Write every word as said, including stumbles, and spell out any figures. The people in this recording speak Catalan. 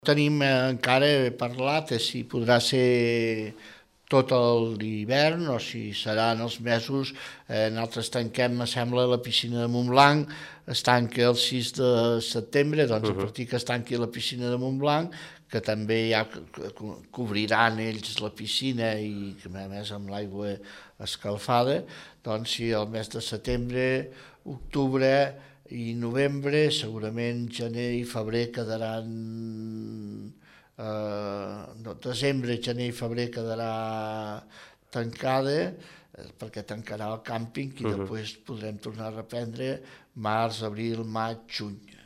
Tenim encara parlat si podrà ser tot l'hivern o si seran els mesos. Eh, nosaltres tanquem, me sembla, la piscina de Montblanc, es tanca el sis de setembre, doncs uh -huh. a partir que es tanqui la piscina de Montblanc, que també ja cobriran ells la piscina i que a més amb l'aigua escalfada, doncs si el mes de setembre, octubre i novembre, segurament gener i febrer quedaran... Eh, no, desembre, gener i febrer quedarà tancada, perquè tancarà el càmping i uh -huh. després podrem tornar a reprendre març, abril, maig, juny.